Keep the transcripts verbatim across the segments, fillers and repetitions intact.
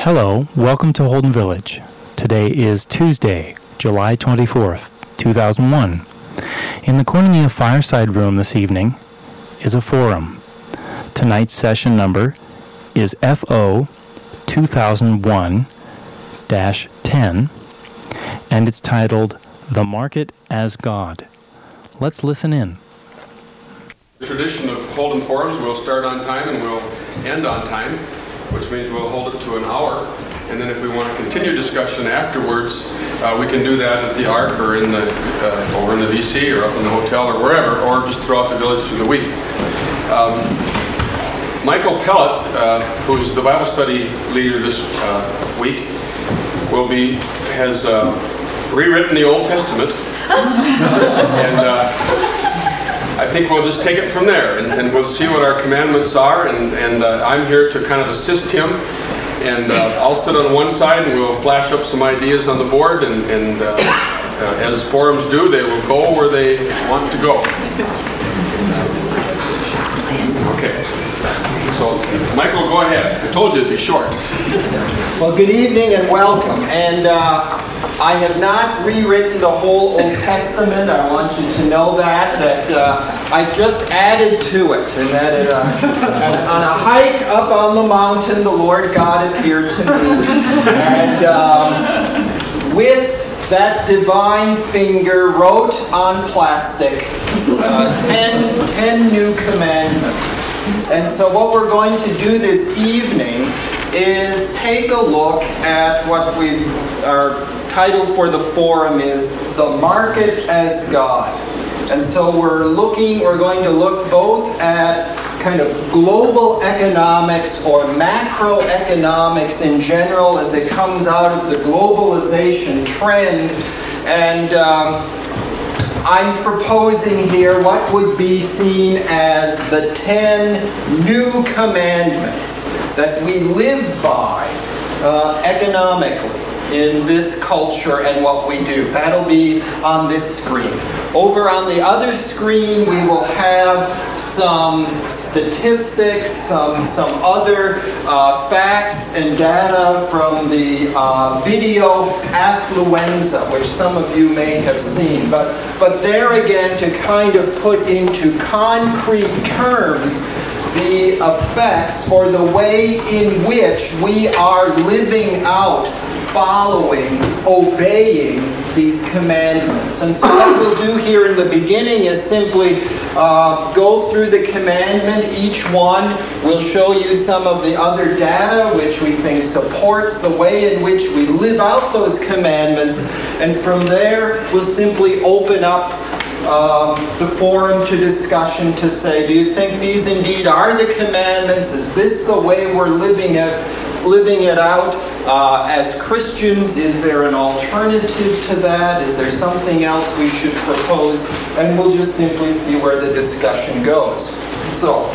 Hello, welcome to Holden Village. Today is Tuesday, July twenty-fourth, two thousand one. In the Koinonia Fireside Room this evening is a forum. Tonight's session number is F O two thousand one dash ten, and it's titled The Market as God. Let's listen in. The tradition of Holden forums, we'll start on time and we'll end on time, which means we'll hold it to an hour. And then if we want to continue discussion afterwards, uh, we can do that at the Ark or in the uh, over in the V C or up in the hotel or wherever, or just throughout the village through the week. Um, Michael Pellet, uh, who's the Bible study leader this uh, week, will be has uh, rewritten the Old Testament, and uh, I think we'll just take it from there, and, and we'll see what our commandments are, and, and uh, I'm here to kind of assist him, and uh, I'll sit on one side and we'll flash up some ideas on the board, and, and uh, uh, as forums do, they will go where they want to go. Okay, so Michael, go ahead. I told you it'd be short. Well, good evening and welcome, and uh, I have not rewritten the whole Old Testament. I want you to know that, that uh, I just added to it, and that it, uh, on a hike up on the mountain, the Lord God appeared to me, and um, with that divine finger wrote on plastic uh, ten, ten new commandments. And so what we're going to do this evening is take a look at what we our title for the forum is The Market as God. And so we're looking, we're going to look both at kind of global economics or macroeconomics in general as it comes out of the globalization trend. And um, I'm proposing here what would be seen as the ten new commandments that we live by uh, economically in this culture and what we do. That'll be on this screen. Over on the other screen, we will have some statistics, some, some other uh, facts and data from the uh, video affluenza, which some of you may have seen. But, but there again, to kind of put into concrete terms the effects or the way in which we are living out, following, obeying these commandments. And so what we'll do here in the beginning is simply uh, go through the commandment, each one. We'll show you some of the other data which we think supports the way in which we live out those commandments. And from there, we'll simply open up Um, the forum to discussion to say, do you think these indeed are the commandments? Is this the way we're living it, living it out? Uh, as Christians, is there an alternative to that? Is there something else we should propose? And we'll just simply see where the discussion goes. So,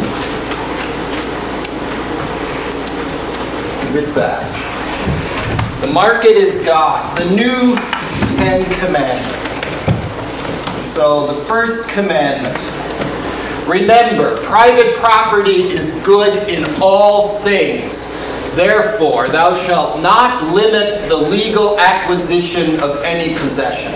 with that, the market is God, the new Ten Commandments. So the first commandment, remember, private property is good in all things. Therefore, thou shalt not limit the legal acquisition of any possession.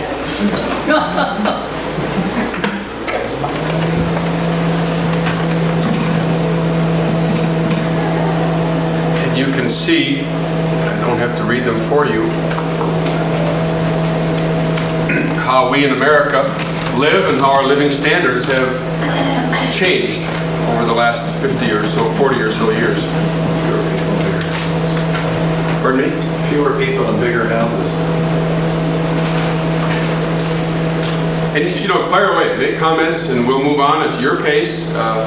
And you can see, I don't have to read them for you, how we in America live and how our living standards have changed over the last fifty or so, forty or so years. Pardon me? Fewer people and bigger houses. And, you know, fire away, make comments, and we'll move on at your pace. Uh,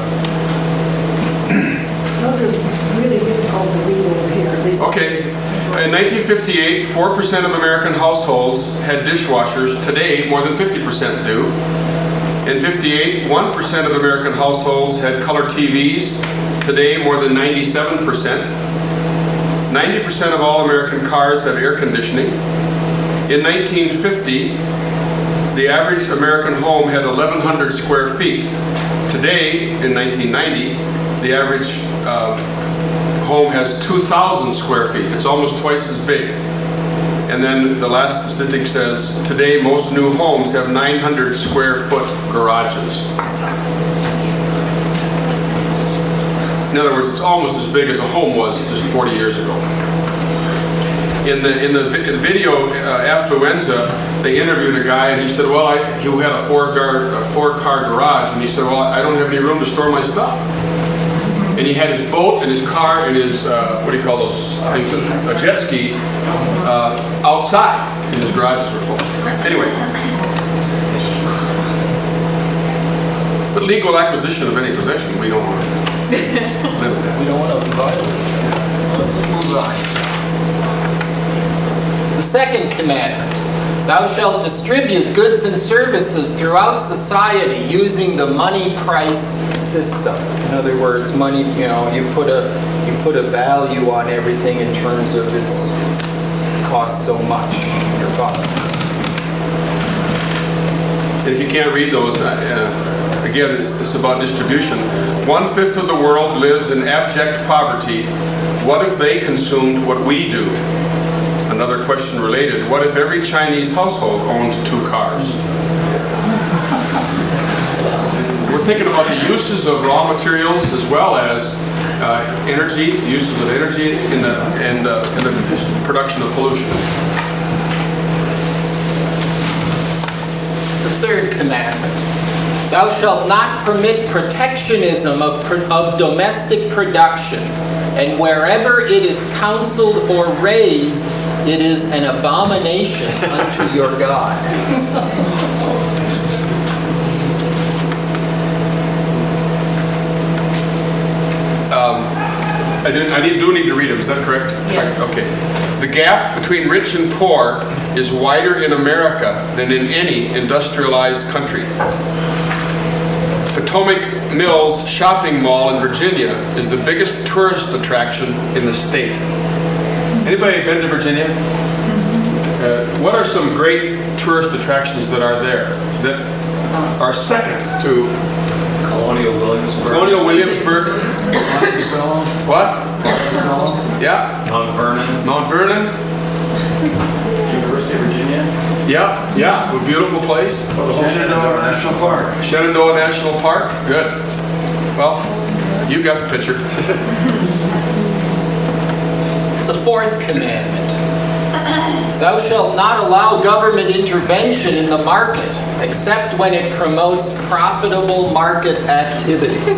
Those are really difficult to read over here. At least okay. In nineteen fifty-eight, four percent of American households had dishwashers. Today, more than fifty percent do. In fifty-eight, one percent of American households had color T Vs. Today, more than ninety-seven percent. ninety percent of all American cars have air conditioning. In nineteen fifty, the average American home had eleven hundred square feet. Today, in nineteen ninety, the average uh, home has two thousand square feet. It's almost twice as big. And then the last statistic says, today most new homes have nine hundred square foot garages. In other words, it's almost as big as a home was just forty years ago. In the in the vi- video uh, Affluenza, they interviewed a guy and he said, well, I, he had a four car a four car garage, and he said, well, I don't have any room to store my stuff. And he had his boat and his car and his uh, what do you call those things? A jet ski uh, outside, and his garages were full. Anyway, but legal acquisition of any possession, we don't want to. We don't want to violate it. Move on. The second commandment, thou shalt distribute goods and services throughout society using the money price system. In other words, money, you know, you put a you put a value on everything in terms of its cost so much, your bucks. If you can't read those, uh, again, it's, it's about distribution. One-fifth of the world lives in abject poverty. What if they consumed what we do? Another question related. What if every Chinese household owned two cars? We're thinking about the uses of raw materials as well as uh, energy, uses of energy in the, and, uh, in the production of pollution. The third commandment, thou shalt not permit protectionism of, pro- of domestic production, and wherever it is counseled or raised, it is an abomination unto your God. Um, I, did, I need, do need to read them, is that correct? Yes. Okay. The gap between rich and poor is wider in America than in any industrialized country. Potomac Mills Shopping Mall in Virginia is the biggest tourist attraction in the state. Anybody been to Virginia? Uh, what are some great tourist attractions that are there that are second to Colonial Williamsburg. Colonial Williamsburg? What? Yeah. Mount Vernon. Mount Vernon? University of Virginia. Yeah, yeah, a beautiful place. Oh, the Shenandoah National Park. Shenandoah National Park, good. Well, you got the picture. The fourth commandment, thou shalt not allow government intervention in the market, except when it promotes profitable market activities.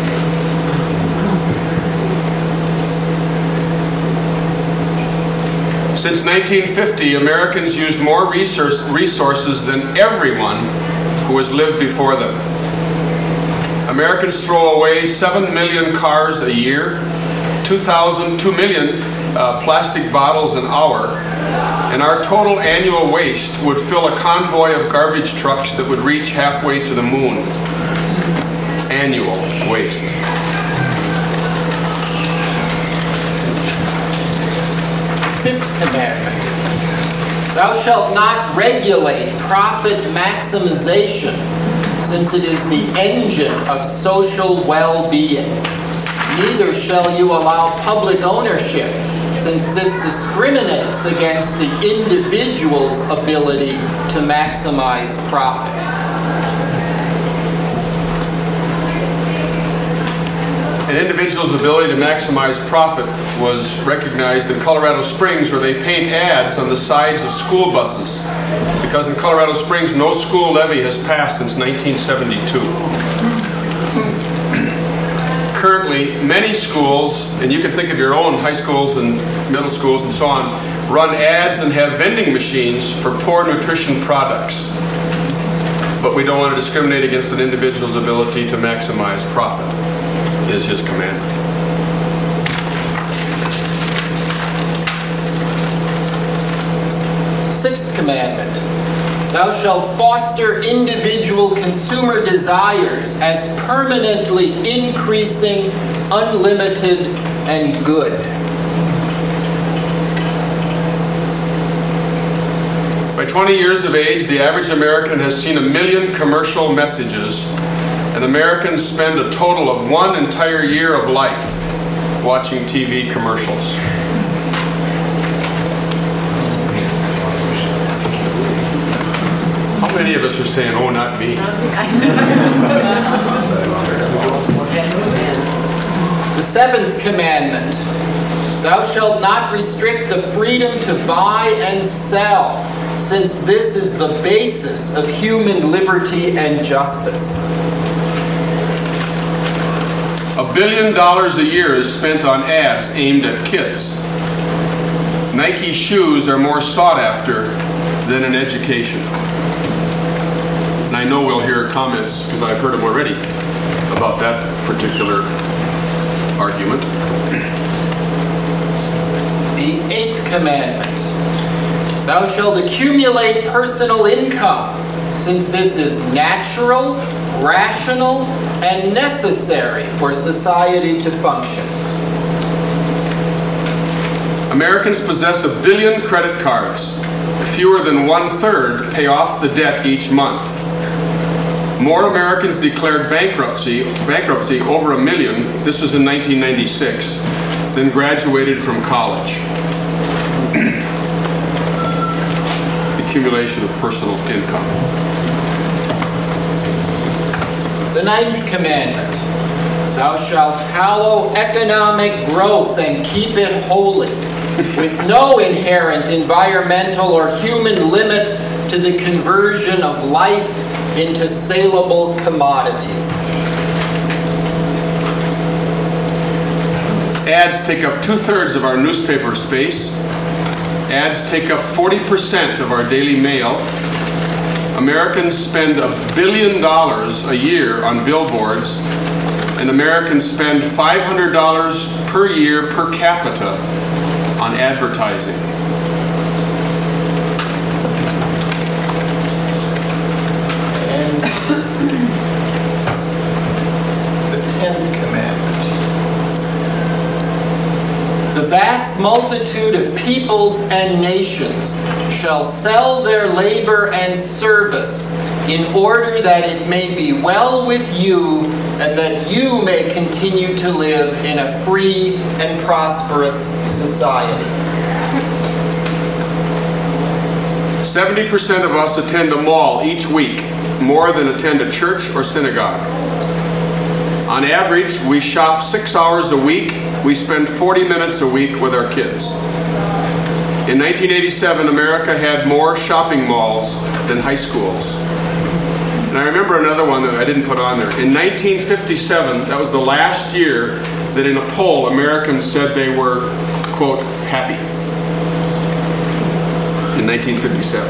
Since nineteen fifty, Americans used more resource, resources than everyone who has lived before them. Americans throw away seven million cars a year, two thousand, two million uh, plastic bottles an hour, and our total annual waste would fill a convoy of garbage trucks that would reach halfway to the moon. Annual waste. Fifth commandment, thou shalt not regulate profit maximization, since it is the engine of social well-being. Neither shall you allow public ownership, since this discriminates against the individual's ability to maximize profit. An individual's ability to maximize profit was recognized in Colorado Springs, where they paint ads on the sides of school buses, because in Colorado Springs no school levy has passed since nineteen seventy-two. Currently, many schools, and you can think of your own high schools and middle schools and so on, run ads and have vending machines for poor nutrition products. But we don't want to discriminate against an individual's ability to maximize profit, is his commandment. Sixth commandment, thou shalt foster individual consumer desires as permanently increasing, unlimited, and good. By twenty years of age, the average American has seen a million commercial messages, and Americans spend a total of one entire year of life watching T V commercials. How many of us are saying, oh, not me? The seventh commandment, thou shalt not restrict the freedom to buy and sell, since this is the basis of human liberty and justice. A billion dollars a year is spent on ads aimed at kids. Nike shoes are more sought after than an education. And I know we'll hear comments, because I've heard them already, about that particular argument. The eighth commandment, thou shalt accumulate personal income, since this is natural, rational, and necessary for society to function. Americans possess a billion credit cards. Fewer than one-third pay off the debt each month. More Americans declared bankruptcy, bankruptcy over a million, this was in nineteen ninety-six, than graduated from college. Accumulation of personal income. The ninth commandment, thou shalt hallow economic growth and keep it holy, with no inherent environmental or human limit to the conversion of life into saleable commodities. Ads take up two-thirds of our newspaper space. Ads take up forty percent of our daily mail. Americans spend a billion dollars a year on billboards, and Americans spend five hundred dollars per year per capita on advertising. And the tenth commandment. The vast multitude of peoples and nations shall sell their labor and service in order that it may be well with you and that you may continue to live in a free and prosperous society. seventy percent of us attend a mall each week, more than attend a church or synagogue. On average, we shop six hours a week. We spend forty minutes a week with our kids. In nineteen eighty-seven, America had more shopping malls than high schools. And I remember another one that I didn't put on there. In nineteen fifty-seven, that was the last year that in a poll, Americans said they were, quote, happy. In nineteen fifty-seven.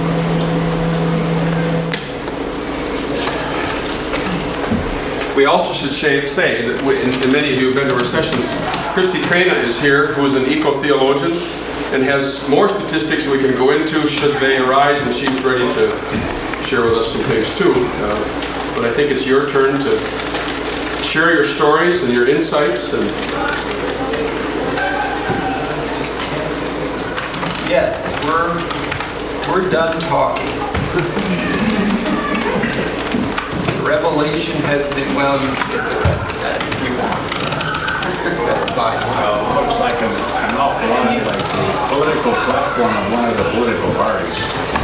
We also should say that, we, and, and many of you have been to our sessions, Christy Trena is here, who is an eco-theologian, and has more statistics we can go into should they arise, and she's ready to share with us some things too. Uh, but I think it's your turn to share your stories and your insights. And Yes, we're we're done talking. Revelation has been, well, you can get the rest of that if you want. That's fine. Well, it looks like an, an awful lot like the political platform of one of the political parties.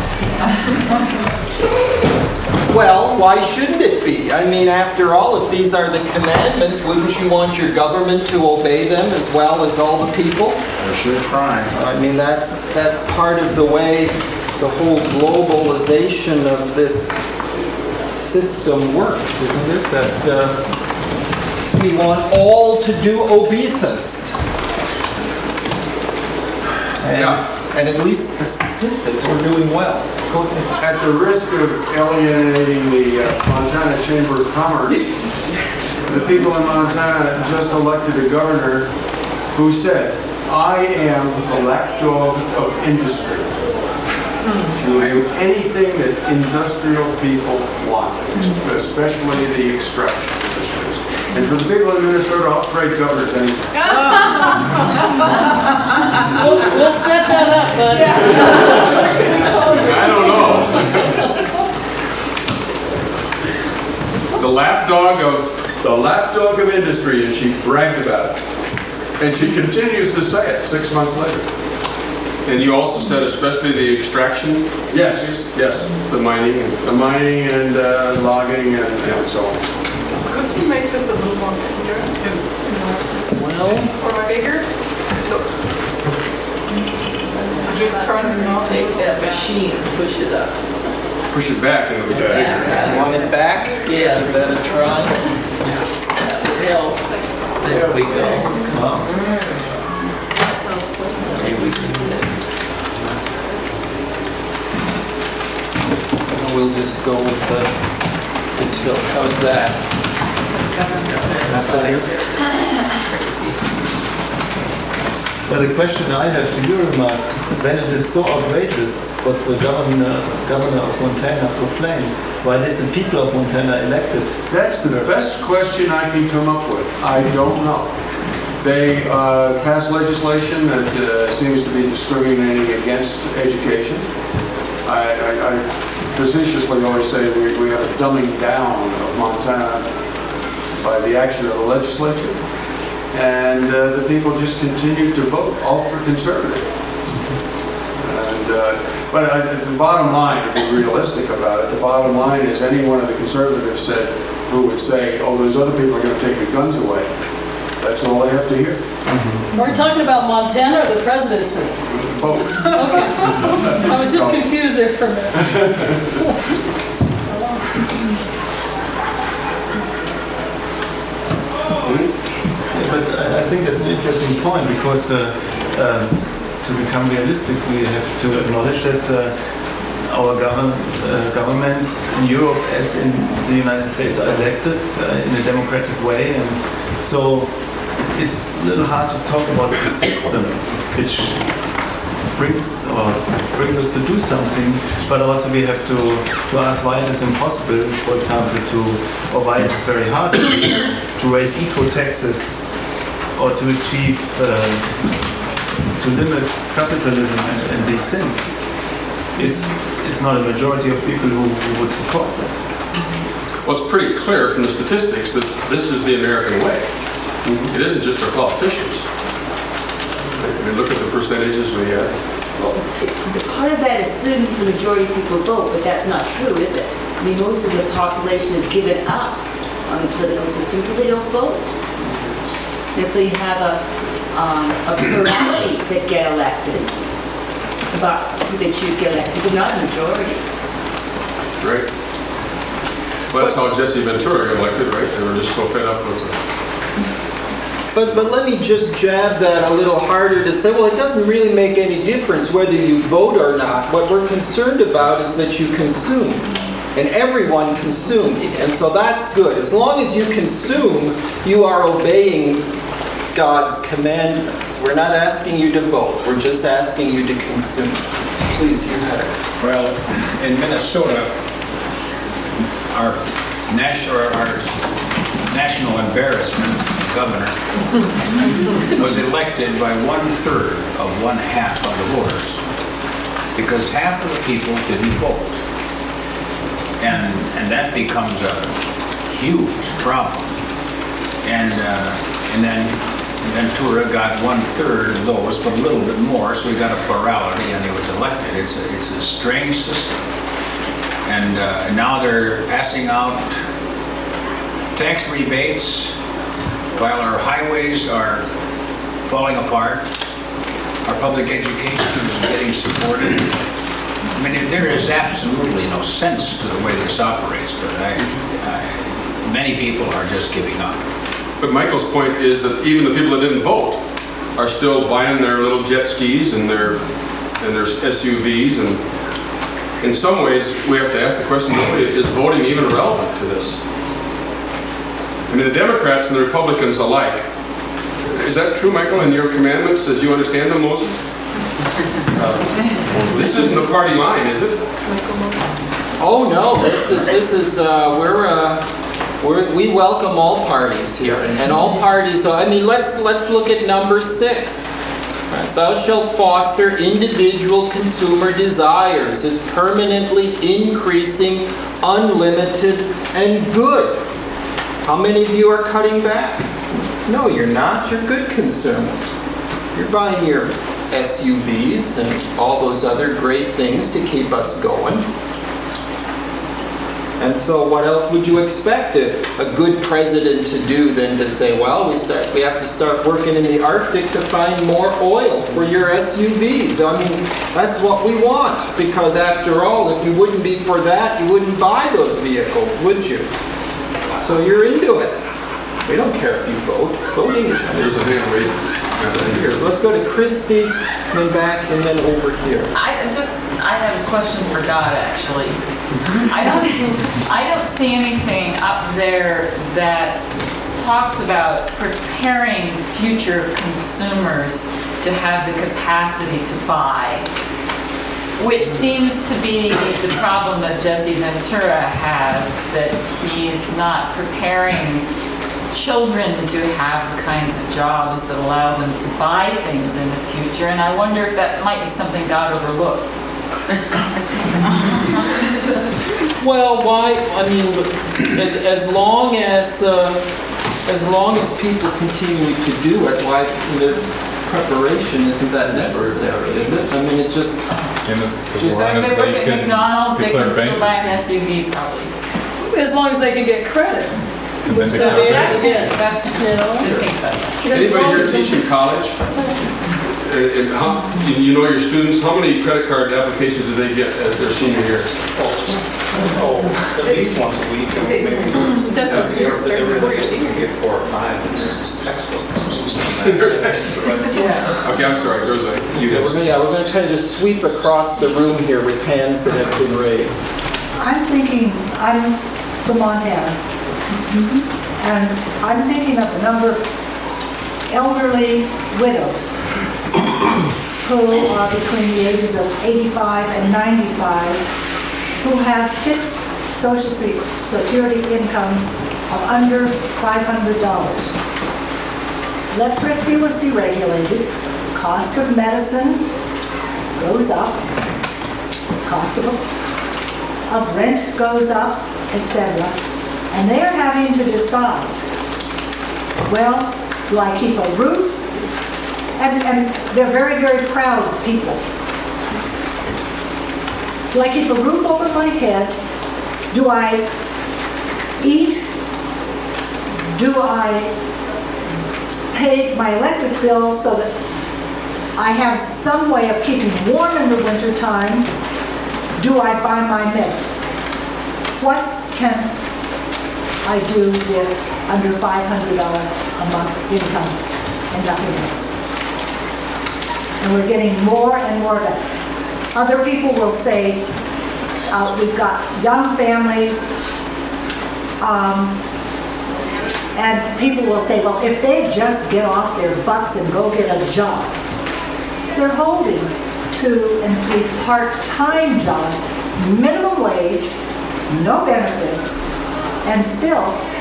Well, why shouldn't it be? I mean, after all, if these are the commandments, wouldn't you want your government to obey them as well as all the people? They're sure trying. I mean, that's that's part of the way the whole globalization of this system works, isn't it? That uh, we want all to do obeisance. And, Yeah. and at least the statistics are doing well. Go ahead. At the risk of alienating the uh, Montana Chamber of Commerce, the people in Montana just elected a governor who said, I am the lapdog of industry. To do anything that industrial people want, especially the extraction industries. And for the people in Minnesota, I'll trade governors anytime. We'll, we'll set that up, bud. I don't know. The lapdog of The lapdog of industry, and she bragged about it. And she continues to say it six months later. And you also said especially the extraction? Yes, industries? yes. The mining and... The mining and uh, logging and and so on. Could you make this a little more clear? Well, Or bigger? Just turn it on. take that machine and push it up. Push it back and it'll get bigger. Want it back? Yes. Give that a try. That would help. There we go. Maybe we can see it. We'll just go with the, the tilt. How's that? Well, the question I have to you, Remark, when it is so outrageous what the governor, governor of Montana proclaimed, why did the people of Montana elect it? That's the best question I can come up with. I don't know. They uh, passed legislation that uh, seems to be discriminating against education. I, I, I facetiously always say we, we have a dumbing down of Montana by the action of the legislature. And uh, the people just continue to vote ultra-conservative. And, uh, but I, the bottom line, to be realistic about it, the bottom line is any one of the conservatives said, who would say, oh, those other people are going to take your guns away. That's all they have to hear. We're talking about Montana or the presidency? Both. Okay. I was just confused there for a minute. But I I think that's an interesting point because uh, um, to become realistic, we have to acknowledge that uh, our govern, uh, governments in Europe, as in the United States, are elected uh, in a democratic way, and so it's a little hard to talk about the system, which brings or brings us to do something, but also we have to to ask why it is impossible, for example, to or why it is very hard to, to raise eco taxes or to achieve uh, to limit capitalism and, and these things. It's it's not a majority of people who, who would support that. Well, it's pretty clear from the statistics that this is the American way. It isn't just our politicians. I mean, look at the percentages we have. Well, the part of that assumes the majority of people vote, but that's not true, is it? I mean, most of the population has given up on the political system, so they don't vote. And so you have a, um, a plurality that get elected, about who they choose get elected, but not a majority. Right. Well, that's how Jesse Ventura got elected, right? They were just so fed up with it. But, but let me just jab that a little harder to say, well, it doesn't really make any difference whether you vote or not. What we're concerned about is that you consume. And everyone consumes. And so that's good. As long as you consume, you are obeying God's commandments. We're not asking you to vote. We're just asking you to consume. Please, you had it. Well, in Minnesota, our national, our national embarrassment governor was elected by one-third of one-half of the voters because half of the people didn't vote. And, and that becomes a huge problem. And, uh, and then Ventura got one-third of those, but a little bit more, so he got a plurality and he was elected. It's a, it's a strange system. And uh, now they're passing out tax rebates while our highways are falling apart. Our public education is getting supported. I mean, there is absolutely no sense to the way this operates, but I, I, many people are just giving up. But Michael's point is that even the people that didn't vote are still buying their little jet skis and their and their S U Vs, and in some ways we have to ask the question: is voting even relevant to this? I mean, the Democrats and the Republicans alike. Is that true, Michael, in your commandments as you understand them, Moses? Uh, this isn't the party line, is it? Oh no, this is this is uh, we're. Uh, We're, we welcome all parties here, and all parties. I mean, let's let's look at number six. Right. Thou shalt foster individual consumer desires as permanently increasing, unlimited, and good. How many of you are cutting back? No, you're not. You're good consumers. You're buying your S U Vs and all those other great things to keep us going. And so what else would you expect a, a good president to do than to say, well, we start, we have to start working in the Arctic to find more oil for your S U Vs. I mean, that's what we want, because after all, if you wouldn't be for that, you wouldn't buy those vehicles, would you? So you're into it. We don't care if you vote. Voting is... There's a hand raised. Here, let's go to Christy, and then back, and then over here. I just, I have a question for Dot, actually. I don't, I don't see anything up there that talks about preparing future consumers to have the capacity to buy, which seems to be the problem that Jesse Ventura has, that he's not preparing children to have the kinds of jobs that allow them to buy things in the future, and I wonder if that might be something God overlooked. Well, why? I mean, as, as long as uh, as long as people continue to do it, why the preparation isn't that necessary, is it? I mean, it just And as, as Just long If as they work they at can McDonald's, they declare can still buy an bankruptcy. S U V probably. As long as they can get credit. And then they So can that's, pay. that's, you know. Good thing about that. Because Anybody as long here as they- teach in college? And, and how, you you know your students, how many credit card applications do they get as their senior year? Oh, at least once a week. Does the semester start before your senior year? Four or five in their textbook. Their textbook. Yeah. Okay, I'm sorry, there's a, you yeah, we're guys. gonna, yeah, we're going to kind of just sweep across the room here with hands that have been raised. I'm thinking, I'm from Montana, and I'm thinking of a number of elderly widows who are between the ages of eighty-five and ninety-five, who have fixed Social Se- Security incomes of under five hundred dollars. Electricity was deregulated, cost of medicine goes up, cost of, of rent goes up, et cetera. And they're having to decide, well, do I keep a roof? And, and they're very, very proud people. Do I keep a roof over my head? Do I eat? Do I pay my electric bill so that I have some way of keeping warm in the wintertime? Do I buy my milk? What can I do with under five hundred dollars a month income and nothing else? And we're getting more and more of that. Other people will say, uh, we've got young families, um, and people will say, well, if they just get off their butts and go get a job, they're holding two and three part-time jobs, minimum wage, no benefits, and still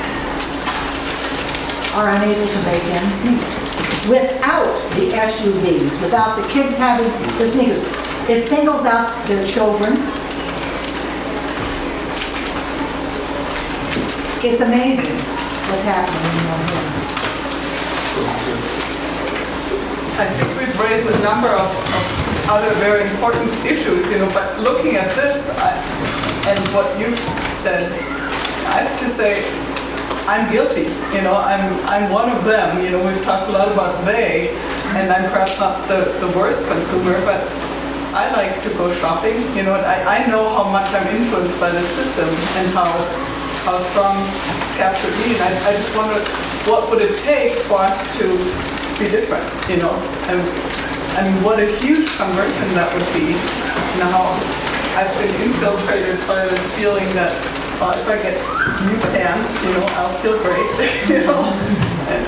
are unable to make ends meet. Without the S U Vs, without the kids having the sneakers, it singles out their children. It's amazing what's happening around here. I think we've raised a number of, of other very important issues, you know, but looking at this I, and what you've said, I have to say, I'm guilty, you know, I'm I'm one of them, you know, we've talked a lot about they, and I'm perhaps not the, the worst consumer, but I like to go shopping, you know, and I, I know how much I'm influenced by the system and how how strong it's captured me, and I, I just wonder, what would it take for us to be different, you know, and I mean, what a huge conversion that would be, you know, how I've been infiltrated by this feeling that, well, if I get new pants, you know, I'll feel great, you know. And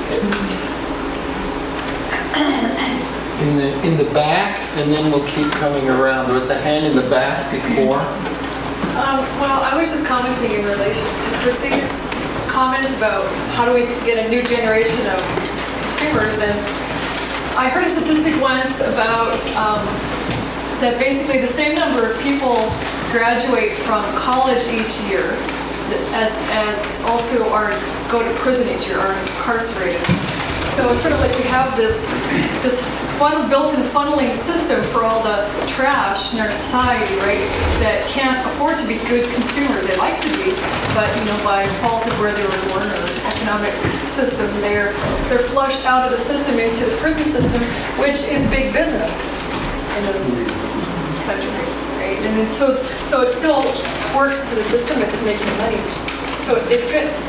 In the, in the back, and then we'll keep coming around. There was a hand in the back before. Um, well, I was just commenting in relation to Christie's comment about how do we get a new generation of consumers, and I heard a statistic once about um, that basically the same number of people graduate from college each year as, as also are go to prison each year, are incarcerated. So it's sort of like we have this, this fun, built-in funneling system for all the trash in our society, right? That can't afford to be good consumers. They like to be, but you know, by fault of where they were born or economic system, they're they're flushed out of the system into the prison system, which is big business in this country, right? And it- so so it still works to the system. It's making money, so it, it fits.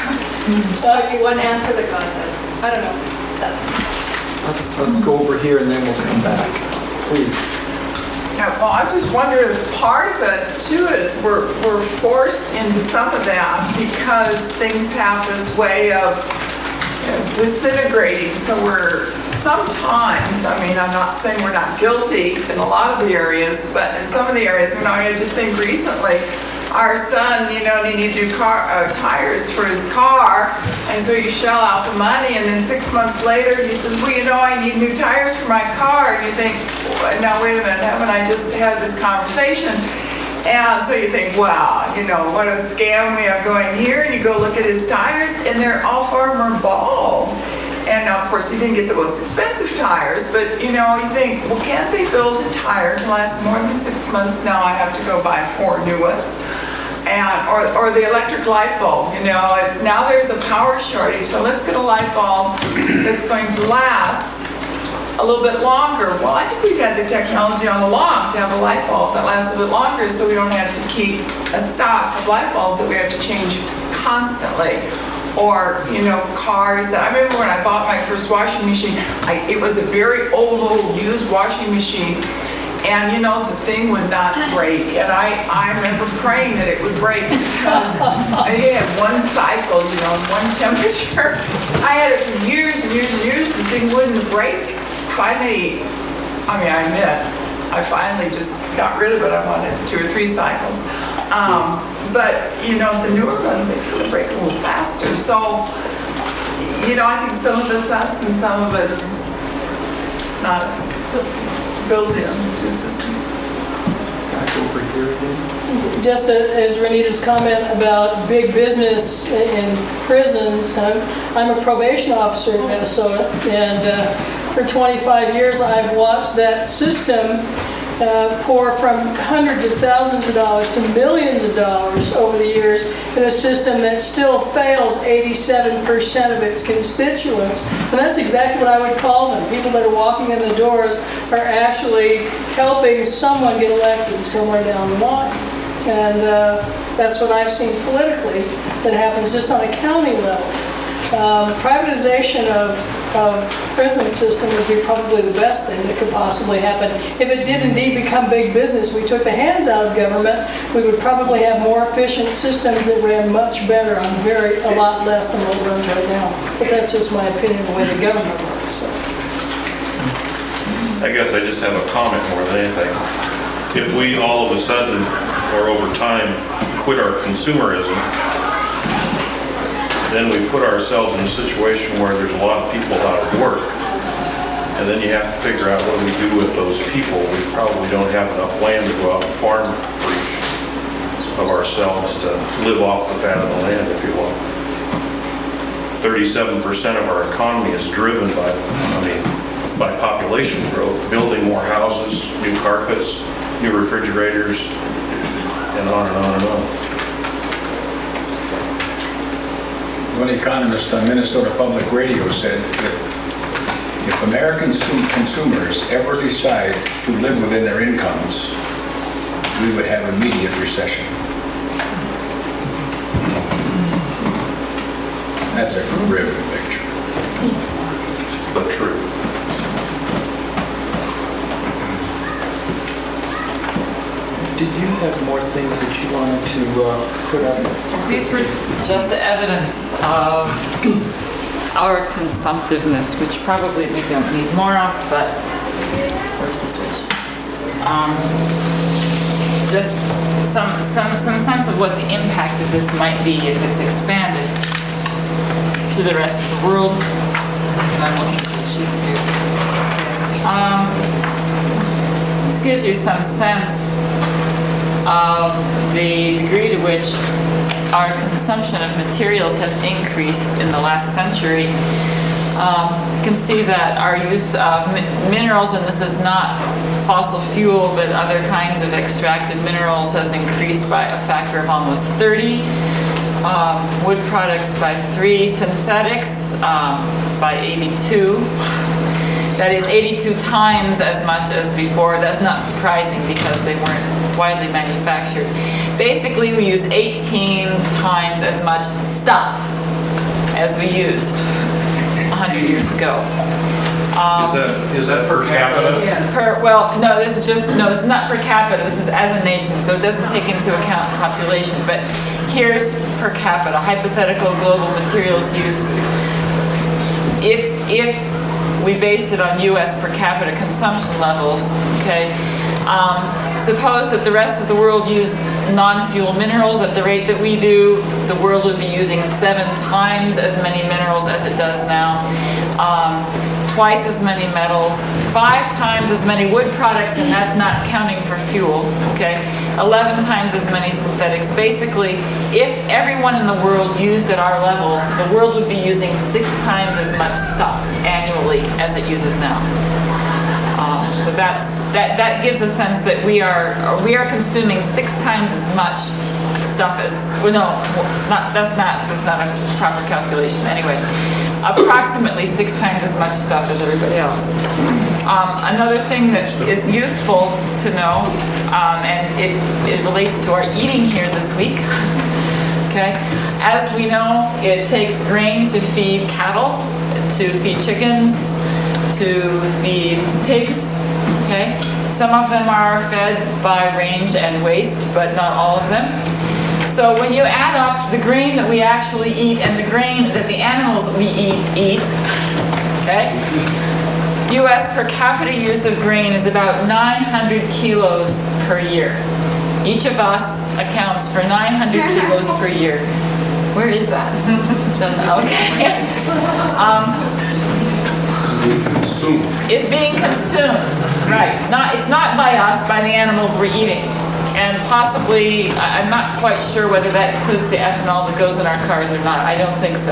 That would be one answer that God says. I don't know. That's. Let's, let's go over here and then we'll come back. Please. Yeah, well, I just wonder if part of it too is we're, we're forced into some of that because things have this way of you know, disintegrating. So we're sometimes, I mean, I'm not saying we're not guilty in a lot of the areas, but in some of the areas, you know, I just think recently, our son, you know, needed new car uh, tires for his car, and so you shell out the money, and then six months later he says, well, you know, I need new tires for my car, and you think, well, now wait a minute, haven't I just had this conversation? And so you think, wow, you know, what a scam we have going here, and you go look at his tires, and they're all Farmer Ball. And now, of course, he didn't get the most expensive tires, but, you know, you think, well, can't they build a tire to last more than six months? Now I have to go buy four new ones. And, or, or the electric light bulb, you know, it's, now there's a power shortage, so let's get a light bulb that's going to last a little bit longer. Well, I think we've had the technology on the lawn to have a light bulb that lasts a bit longer, so we don't have to keep a stock of light bulbs that we have to change constantly. Or, you know, cars that, I remember when I bought my first washing machine, I, it was a very old, old used washing machine. And, you know, the thing would not break. And I, I remember praying that it would break because I had one cycle, you know, one temperature. I had it for years and years and years, the thing wouldn't break. Finally, I mean, I admit, I finally just got rid of it. I wanted two or three cycles. Um, but, you know, the newer ones, they kind of break a little faster. So, you know, I think some of it's us and some of it's not us. Built into the system. Back over here again. Just as Renita's comment about big business in prisons, I'm, I'm a probation officer in Minnesota, and uh, for twenty-five years I've watched that system uh, pour from hundreds of thousands of dollars to millions of dollars over the years in a system that still fails eighty-seven percent of its constituents. And that's exactly what I would call them. People that are walking in the doors are actually helping someone get elected somewhere down the line. And uh, that's what I've seen politically that happens just on a county level. Um, privatization of, of prison system would be probably the best thing that could possibly happen. If it did indeed become big business, we took the hands out of government, we would probably have more efficient systems that ran much better on very, a lot less than what runs right now. But that's just my opinion of the way the government works. So. I guess I just have a comment more than anything. If we all of a sudden, or over time, quit our consumerism, then we put ourselves in a situation where there's a lot of people out of work. And then you have to figure out what do we do with those people. We probably don't have enough land to go out and farm for each of ourselves to live off the fat of the land, if you will. thirty-seven percent of our economy is driven by, I mean, by population growth, building more houses, new carpets, new refrigerators, and on and on and on. One economist on Minnesota Public Radio said, if, if American consumers ever decide to live within their incomes, we would have immediate recession. That's a grim picture, but true. Did you have more things that you wanted to uh, put up? These were just evidence of our consumptiveness, which probably we don't need more of, but where's the switch? Um, just some, some, some sense of what the impact of this might be if it's expanded to the rest of the world. And I'm looking at the sheets here. Um, this gives you some sense of the degree to which our consumption of materials has increased in the last century. Um, you can see that our use of mi- minerals, and this is not fossil fuel, but other kinds of extracted minerals, has increased by a factor of almost thirty. Um, wood products by three, synthetics um, by eighty-two. That is eighty-two times as much as before. That's not surprising because they weren't widely manufactured. Basically, we use eighteen times as much stuff as we used one hundred years ago. Um, Is that, is that per capita? Per, well, no, this is just, no, this is not per capita, this is as a nation, so it doesn't take into account population, but here's per capita, hypothetical global materials use. If, if we base it on U S per capita consumption levels, okay, um, suppose that the rest of the world used non-fuel minerals at the rate that we do, the world would be using seven times as many minerals as it does now. Um, twice as many metals, five times as many wood products, and that's not counting for fuel, okay? eleven times as many synthetics. Basically, if everyone in the world used at our level, the world would be using six times as much stuff annually as it uses now. Um, so that's, that, that gives a sense that we are, we are consuming six times as much stuff as, well, no, not, that's not, that's not a proper calculation anyway. Approximately six times as much stuff as everybody else. Um, another thing that is useful to know, um, and it, it relates to our eating here this week, okay? As we know, it takes grain to feed cattle, to feed chickens, to feed pigs, okay? Some of them are fed by range and waste, but not all of them. So when you add up the grain that we actually eat and the grain that the animals that we eat eat, okay, U S per capita use of grain is about nine hundred kilos per year. Each of us accounts for nine hundred kilos per year. Where is that? Okay. Um, it's being consumed, right? Not, it's not by us, by the animals we're eating. And possibly, I- I'm not quite sure whether that includes the ethanol that goes in our cars or not. I don't think so.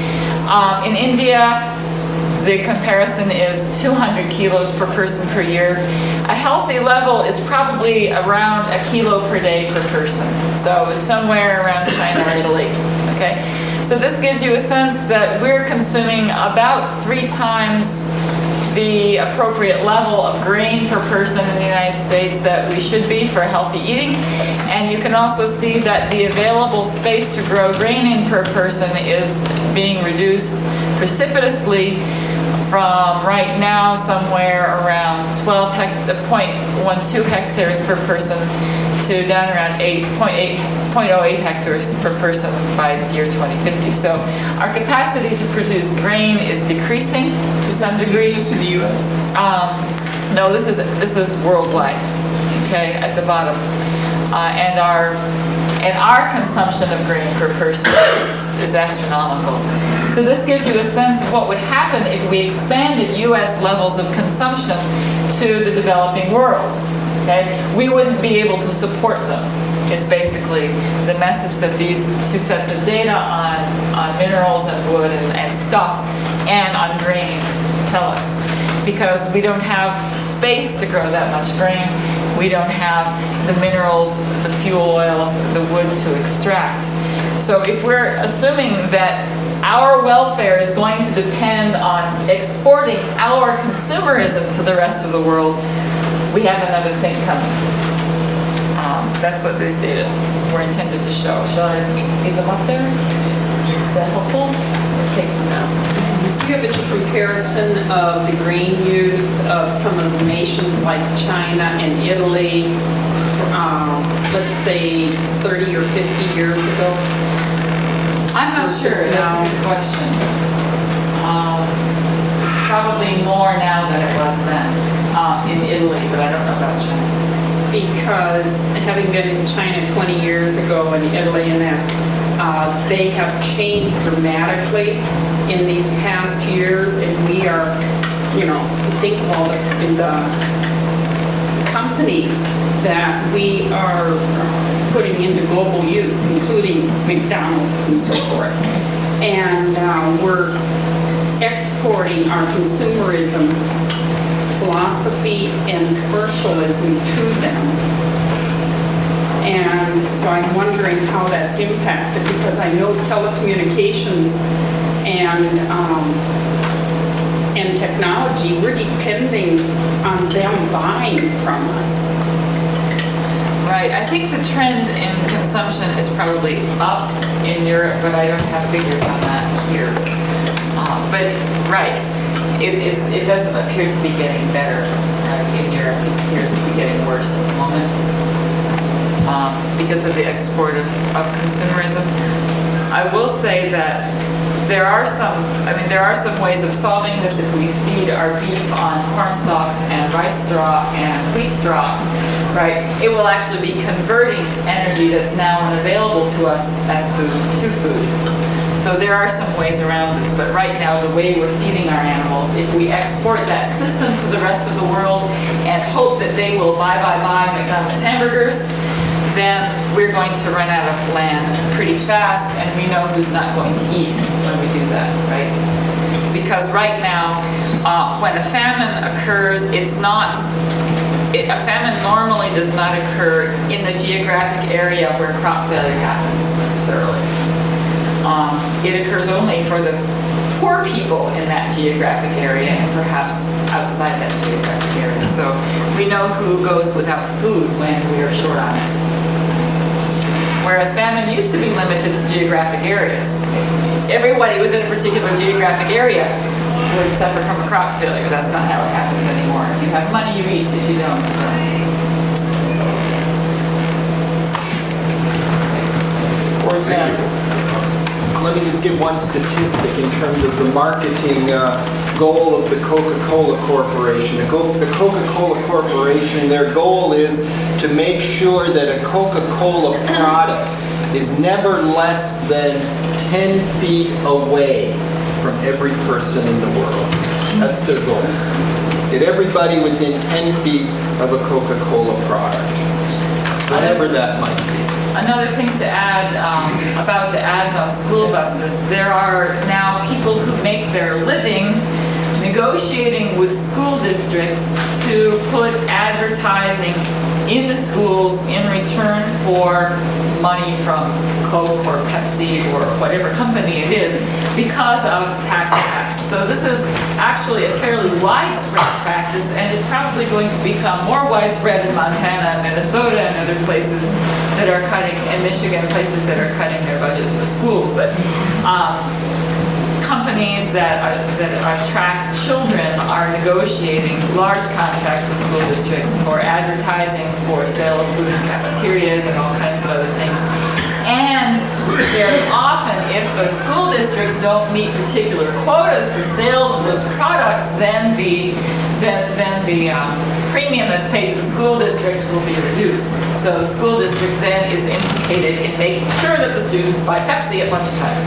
Um, in India, the comparison is two hundred kilos per person per year. A healthy level is probably around a kilo per day per person. So it's somewhere around China or Italy, okay? So this gives you a sense that we're consuming about three times the appropriate level of grain per person in the United States that we should be for healthy eating. And you can also see that the available space to grow grain in per person is being reduced precipitously from right now somewhere around twelve hect- zero point one two hectares per person to down around eight point eight zero point zero eight hectares per person by the year twenty fifty. So our capacity to produce grain is decreasing to some degree. Just in the U S? Um, no, this is this is worldwide. Okay, at the bottom, uh, and our and our consumption of grain per person is, is astronomical. So this gives you a sense of what would happen if we expanded U S levels of consumption to the developing world. Okay, we wouldn't be able to support them. Is basically the message that these two sets of data on, on minerals and wood and, and stuff and on grain tell us. Because we don't have space to grow that much grain, we don't have the minerals, the fuel oils, the wood to extract. So if we're assuming that our welfare is going to depend on exporting our consumerism to the rest of the world, we have another thing coming. Um, that's what these data were intended to show. Shall I leave them up there? Is that helpful? Or take them out? Do you have a comparison of the grain use of some of the nations like China and Italy, um, let's say thirty or fifty years ago? I'm not sure. That's a good question. Um, it's probably more now than it was then uh, in Italy, but I don't know about China. Because having been in China twenty years ago and Italy and that, uh, they have changed dramatically in these past years, and we are, you know, think of all the, the companies that we are putting into global use, including McDonald's and so forth. And uh, we're exporting our consumerism philosophy and commercialism to them. And so I'm wondering how that's impacted, because I know telecommunications and um, and technology, we're depending on them buying from us. Right, I think the trend in consumption is probably up in Europe, but I don't have figures on that here. Uh, but, right, it, it's, it doesn't appear to be getting better uh, in Europe. It appears to be getting worse at the moment um, because of the export of, of consumerism. I will say that there are some, I mean, there are some ways of solving this if we feed our beef on corn stalks and rice straw and wheat straw, right? It will actually be converting energy that's now unavailable to us as food to food. So there are some ways around this, but right now the way we're feeding our animals, if we export that system to the rest of the world and hope that they will buy, buy, buy McDonald's hamburgers, then we're going to run out of land pretty fast, and we know who's not going to eat when we do that, right? Because right now, uh, when a famine occurs, it's not, it, a famine normally does not occur in the geographic area where crop failure happens necessarily. Um, it occurs only for the poor people in that geographic area and perhaps outside that geographic area. So we know who goes without food when we are short on it. Whereas famine used to be limited to geographic areas. Everybody within a particular geographic area would suffer from a crop failure. That's not how it happens anymore. If you have money, you eat. If you don't, you don't. So. For example, let me just give one statistic in terms of the marketing uh, goal of the Coca-Cola Corporation. The Co- the Coca-Cola Corporation, their goal is to make sure that a Coca-Cola product is never less than ten feet away from every person in the world. That's their goal. Get everybody within ten feet of a Coca-Cola product, whatever that might be. Another thing to add um, about the ads on school buses, there are now people who make their living negotiating with school districts to put advertising in the schools in return for money from Coke or Pepsi or whatever company it is because of tax caps. So this is actually a fairly widespread practice, and it's probably going to become more widespread in Montana and Minnesota and other places that are cutting, and Michigan, places that are cutting their budgets for schools. But um, companies that, are, that attract children are negotiating large contracts with school districts for advertising, for sale of food in cafeterias and all kinds of other things. And very often, if the school districts don't meet particular quotas for sales of those products, then the then, then the um, premium that's paid to the school district will be reduced. So the school district then is implicated in making sure that the students buy Pepsi at lunchtime.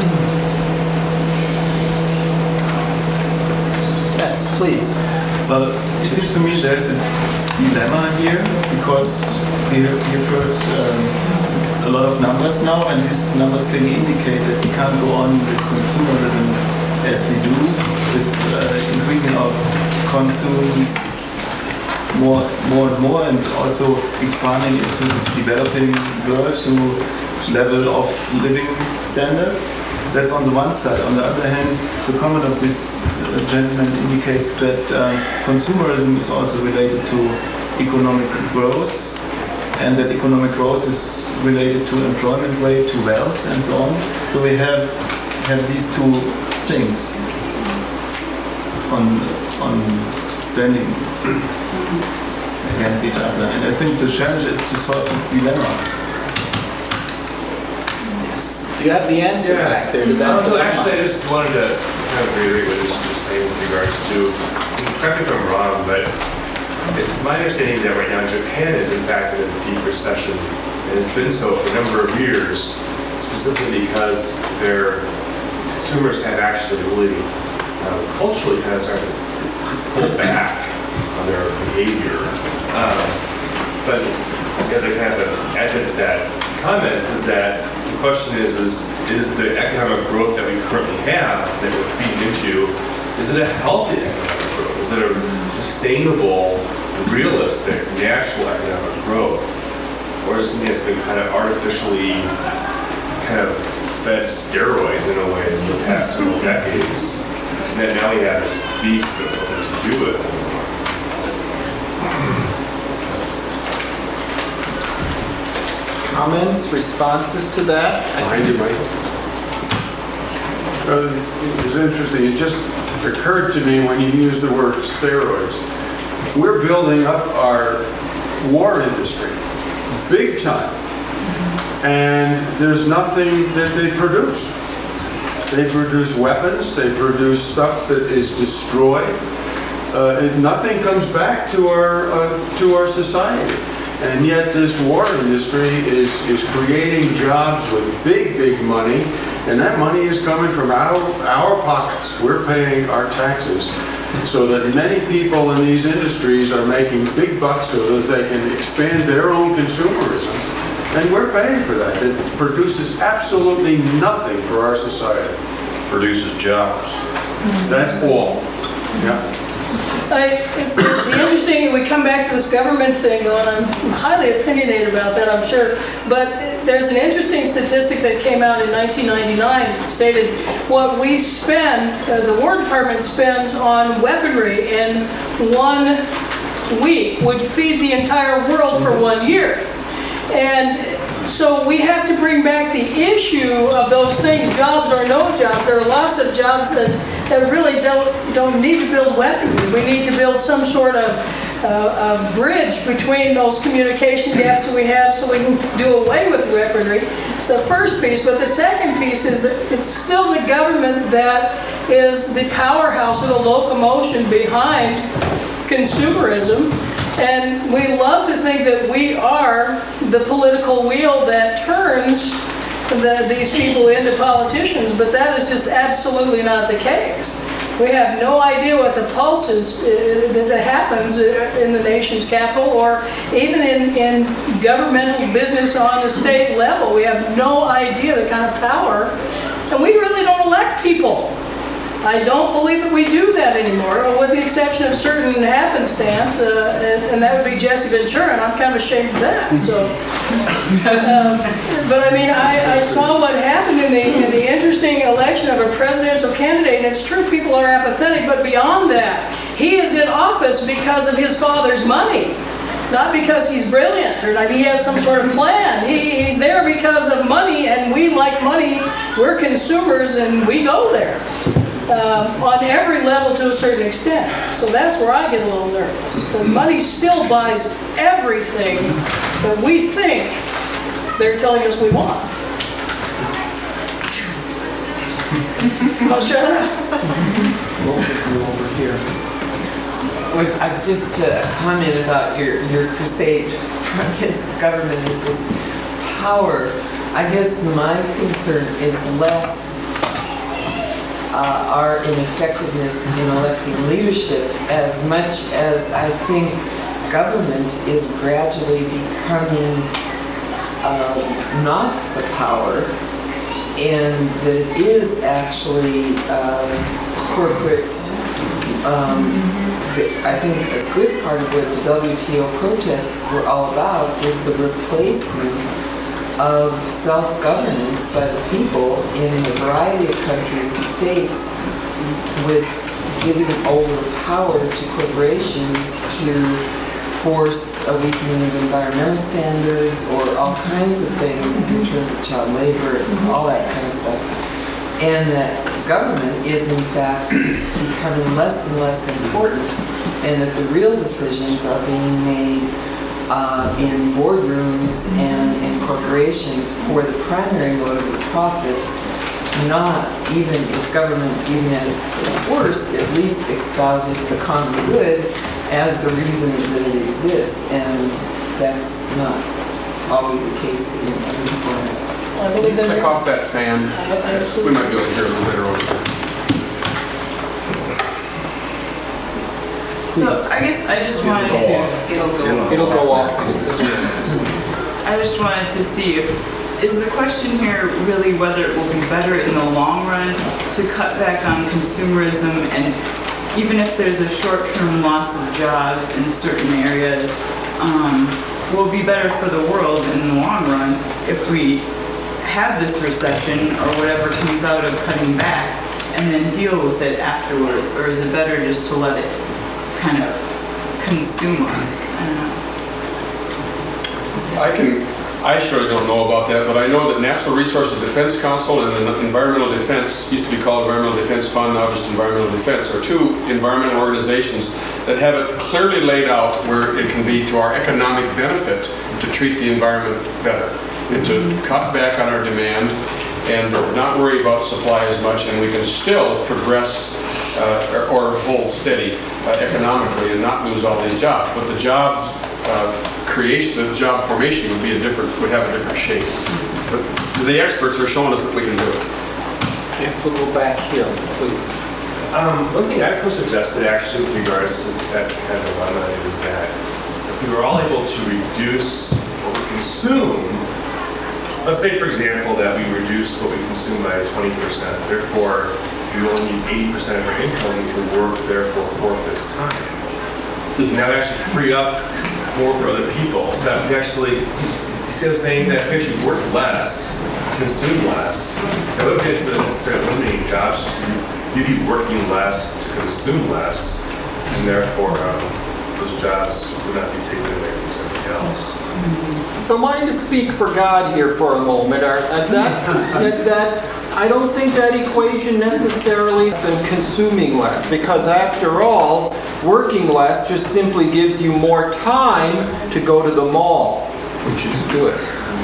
Yes, please. Well, it seems to me there's a dilemma here, because we have, we've heard um, a lot of numbers now, and these numbers clearly indicate that we can't go on with consumerism as we do, with uh, increasing our consume more, more and more, and also expanding into the developing world to level of living standards. That's on the one side. On the other hand, the comment of this uh, gentleman indicates that uh, consumerism is also related to economic growth, and that economic growth is related to employment rate, to wealth, and so on. So we have have these two things on on standing against each other. And I think the challenge is to solve this dilemma. You have the answer Yeah. back there to that. No, no, dilemma. actually, I just wanted to kind of reiterate what you were just saying with regards to, correct me if I'm wrong, but it's my understanding that right now Japan is in fact in a deep recession, and has been so for a number of years, specifically because their consumers have actually really uh, culturally kind of started to pull back on their behavior. Um, but because I kind of add to that comment is that the question is, is, is the economic growth that we currently have, that we're feeding into, is it a healthy economic growth? Is it a sustainable, realistic, natural economic growth? Or is it something that's been kind of artificially kind of fed steroids in a way in the past several decades? And then now we have this beast of nothing to do with it. Comments, responses to that? Behind you, Mike. Uh, It was interesting, it just occurred to me when you used the word steroids. We're building up our war industry, big time. And there's nothing that they produce. They produce weapons, they produce stuff that is destroyed. Uh, and nothing comes back to our, uh, to our society. And yet this war industry is, is creating jobs with big, big money, and that money is coming from our, our pockets. We're paying our taxes. So that many people in these industries are making big bucks so that they can expand their own consumerism. And we're paying for that. It produces absolutely nothing for our society. Produces jobs. That's all. Yeah. I, the interesting, we come back to this government thing, though, and I'm highly opinionated about that, I'm sure. But there's an interesting statistic that came out in nineteen ninety-nine that stated what we spend, uh, the War Department spends on weaponry in one week would feed the entire world for one year. And so we have to bring back the issue of those things, jobs or no jobs. There are lots of jobs that, that really don't, don't need to build weaponry. We need to build some sort of uh, a bridge between those communication gaps that we have so we can do away with weaponry. The first piece, but the second piece is that it's still the government that is the powerhouse or the locomotion behind consumerism. And we love to think that we are the political wheel that turns the, these people into politicians, but that is just absolutely not the case. We have no idea what the pulse is uh, that, that happens in the nation's capital or even in, in governmental business on the state level. We have no idea the kind of power, and we really don't elect people. I don't believe that we do that anymore, with the exception of certain happenstance, uh, and, and that would be Jesse Ventura, and I'm kind of ashamed of that. So, um, but I mean, I, I saw what happened in the, in the interesting election of a presidential candidate, and it's true people are apathetic, but beyond that, he is in office because of his father's money. Not because he's brilliant or like he has some sort of plan. He, he's there because of money, and we like money. We're consumers, and we go there. Um, on every level to a certain extent. So that's where I get a little nervous, because money still buys everything that we think they're telling us we want. I'll shut up. Over here. Well, I've just uh, commented about your, your crusade against the government is this power. I guess my concern is less Uh, our ineffectiveness in electing leadership as much as I think government is gradually becoming uh, not the power, and that it is actually uh, corporate. Um, I think a good part of what the W T O protests were all about is the replacement of self-governance by the people in a variety of countries and states, with giving over power to corporations to force a weakening of environmental standards or all kinds of things in terms of child labor and all that kind of stuff. And that government is in fact becoming less and less important, and that the real decisions are being made Uh, in boardrooms and in corporations for the primary motive of profit, not even if government, even at its worst, at least espouses the common good as the reason that it exists, and that's not always the case in other people's. I believe that. Take off that fan. We might be able to hear a little better over there. So I guess I just wanted to, It'll go off. It'll go off. I just wanted to see if is the question here really whether it will be better in the long run to cut back on consumerism, and even if there's a short-term loss of jobs in certain areas, um, will be better for the world in the long run if we have this recession or whatever comes out of cutting back and then deal with it afterwards? Or is it better just to let it kind of consume us? I don't know. I can, I surely don't know about that, but I know that Natural Resources Defense Council and the Environmental Defense, used to be called Environmental Defense Fund, now just Environmental Defense, are two environmental organizations that have it clearly laid out where it can be to our economic benefit to treat the environment better and to cut back on our demand and not worry about supply as much, and we can still progress uh, or, or hold steady uh, economically and not lose all these jobs. But the job uh, creation, the job formation would be a different, would have a different shape. But the experts are showing us that we can do it. Yes, we'll go back here, please. Um, one thing I've suggested actually with regards to that kind of dilemma is that if we were all able to reduce what we consume, let's say for example that we reduce what we consume by twenty percent, therefore we only need eighty percent of our income to work therefore for this time. And that would actually free up more for other people. So that we actually, you see what I'm saying, that if we actually work less, consume less, that would get to the necessary eliminating jobs. You'd be working less to consume less, and therefore um, those jobs would not be taken away from somebody else. I'm wanting to speak for God here for a moment. Are, uh, that, that, that, I don't think that equation necessarily is in consuming less, because after all, working less just simply gives you more time to go to the mall, which is good.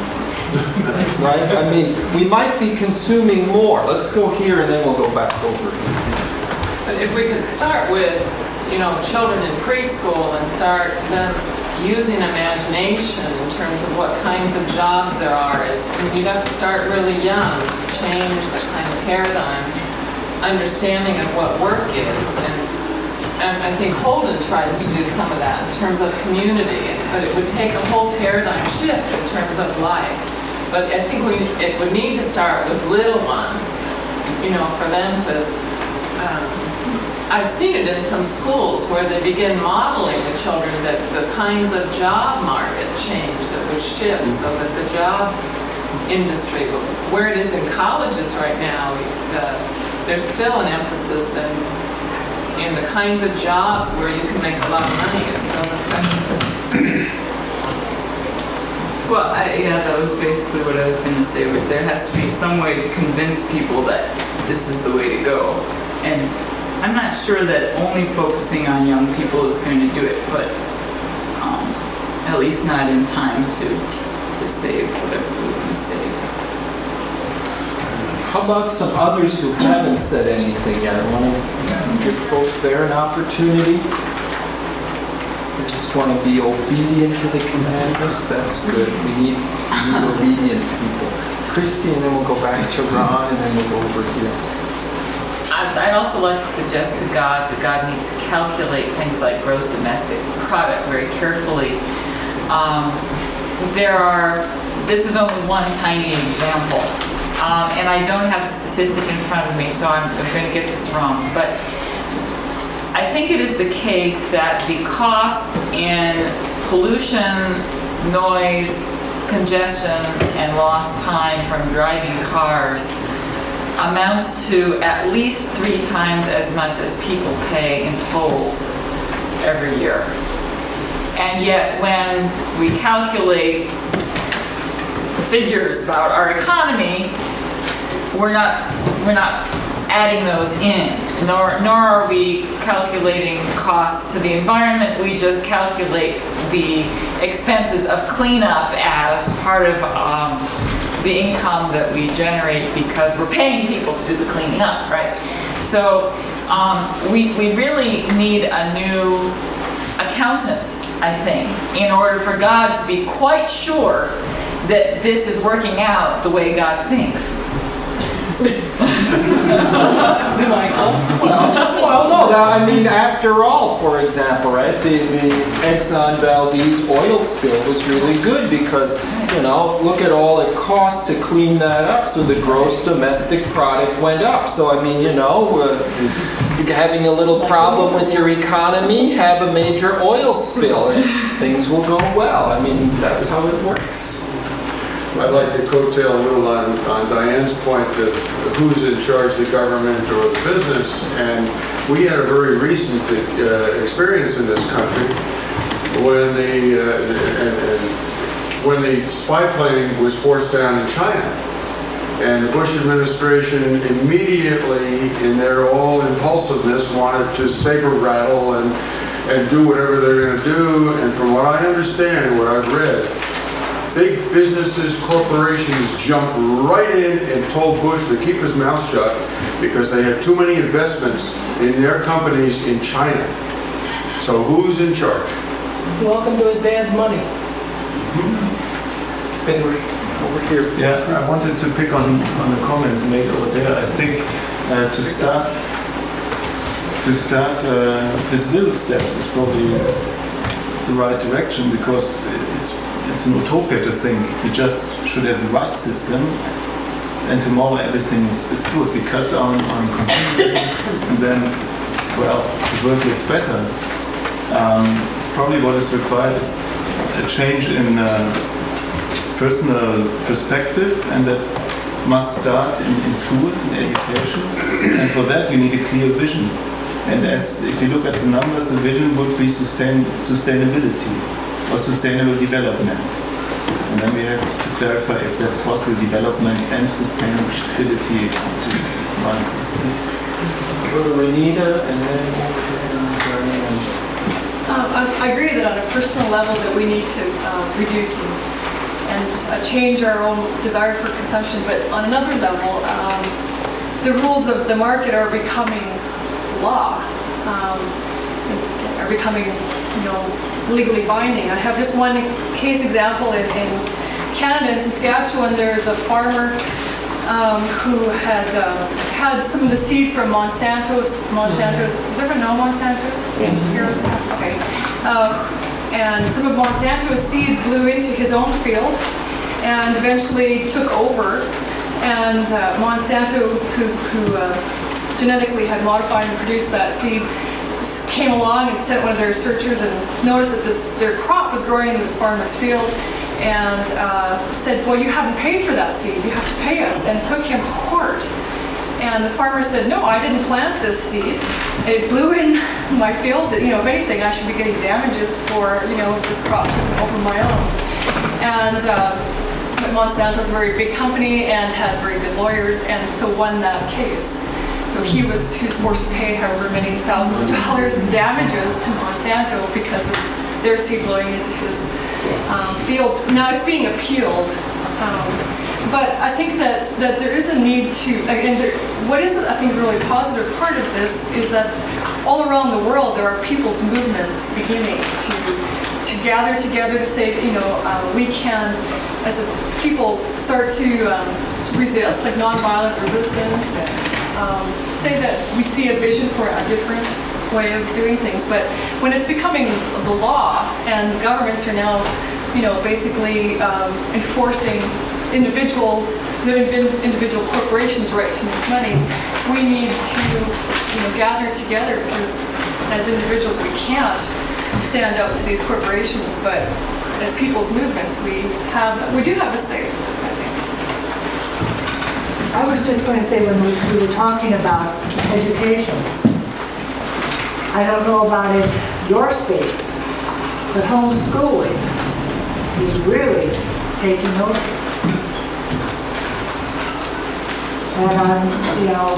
Right? I mean, we might be consuming more. Let's go here and then we'll go back over here. But if we could start with, you know, children in preschool and start them using imagination in terms of what kinds of jobs there are, is you'd have to start really young to change the kind of paradigm, understanding of what work is. And, and I think Holden tries to do some of that in terms of community, but it would take a whole paradigm shift in terms of life. But I think we, it would need to start with little ones, you know, for them to, um, I've seen it in some schools where they begin modeling the children that the kinds of job market change that would shift so that the job industry, where it is in colleges right now, the, there's still an emphasis in, in the kinds of jobs where you can make a lot of money is still effective. Well, I, yeah, that was basically what I was going to say. There has to be some way to convince people that this is the way to go. And I'm not sure that only focusing on young people is going to do it, but um, at least not in time to, to save whatever we want to save. How about some others who haven't said anything yet? I want to give folks there an opportunity. I just want to be obedient to the commandments. That's good. We need, we need obedient people. Christy, and then we'll go back to Ron, and then we'll go over here. I'd I'd also like to suggest to God that God needs to calculate things like gross domestic product very carefully. Um, there are, this is only one tiny example, um, and I don't have the statistic in front of me, so I'm, I'm going to get this wrong. But I think it is the case that the cost in pollution, noise, congestion, and lost time from driving cars amounts to at least three times as much as people pay in tolls every year. And yet when we calculate figures about our economy, we're not, we're not adding those in, nor, nor are we calculating costs to the environment. We just calculate the expenses of cleanup as part of um, the income that we generate because we're paying people to do the cleaning up, right? So um, we, we really need a new accountant, I think, in order for God to be quite sure that this is working out the way God thinks. Michael. Well, well, no, that, I mean, after all, for example, right, the, the Exxon Valdez oil spill was really good because, you know, look at all it cost to clean that up, so the gross domestic product went up. So, I mean, you know, uh, having a little problem with your economy, have a major oil spill, and things will go well. I mean, that's how it works. I'd like to coattail a little on, on Diane's point that who's in charge, the government or the business. And we had a very recent uh, experience in this country when the uh, and, and when the spy plane was forced down in China. And the Bush administration immediately, in their all impulsiveness, wanted to saber rattle and, and do whatever they're going to do. And from what I understand, what I've read, big businesses, corporations jumped right in and told Bush to keep his mouth shut because they had too many investments in their companies in China. So who's in charge? Welcome to his dad's money. Henry, over here. Yeah, I wanted to pick on, on a comment made over there. I think uh, to start to start uh, these little steps is probably the right direction because it's it's an utopia to think we just should have the right system and tomorrow everything is, is good. We cut down on consumerism and then, well, the world gets better. Um, probably what is required is a change in uh, personal perspective, and that must start in, in school, in education, and for that you need a clear vision. And as if you look at the numbers, the vision would be sustain, sustainability or sustainable development. And then we have to clarify if that's possible, development and sustainability to run these things. Go to Renita and then Um, I I agree that on a personal level that we need to uh, reduce and, and uh, change our own desire for consumption, but on another level, um, the rules of the market are becoming law, um, are becoming, you know, legally binding. I have just one case example in, in Canada, in Saskatchewan. There's a farmer um, who had uh, had some of the seed from Monsanto's. Monsanto's. Does everyone know Monsanto? Yeah. Heroes? Okay. Uh, and some of Monsanto's seeds blew into his own field and eventually took over. And uh, Monsanto, who, who uh, genetically had modified and produced that seed, came along and sent one of their researchers and noticed that this their crop was growing in this farmer's field and uh, said, well, you haven't paid for that seed, you have to pay us, and took him to court. And the farmer said, no, I didn't plant this seed. It blew in my field. You know, if anything, I should be getting damages for, you know, this crop taking over my own. And uh, but Monsanto's a very big company and had very good lawyers, and so won that case. So he was, he was forced to pay however many thousands of dollars in damages to Monsanto because of their seed blowing into his um, field. Now it's being appealed. Um, but I think that, that there is a need to, and there, what is, I think, a really positive part of this is that all around the world there are people's movements beginning to, to gather together to say that, you know, uh, we can, as a people, start to, um, to resist, like nonviolent resistance, and, Um, say that we see a vision for a different way of doing things, but when it's becoming the law and governments are now, you know, basically um, enforcing individuals, the individual corporations' right to make money, we need to, you know, gather together because as individuals we can't stand up to these corporations, but as people's movements we have, we do have a say. I was just going to say, when we we were talking about education, I don't know about in your states, but homeschooling is really taking over. And I'm, you know,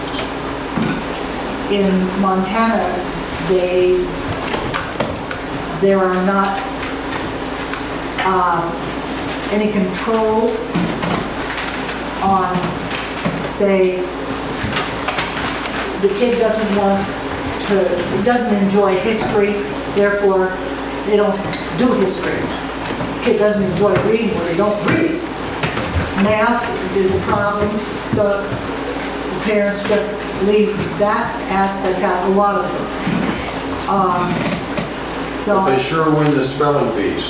in Montana, they, there are not uh, any controls on, say, the kid doesn't want to, doesn't enjoy history, therefore they don't do history. The kid doesn't enjoy reading, or they don't read. Math is a problem, so parents just leave that aspect out, a lot of this. Um, So, But they sure win the spelling bees.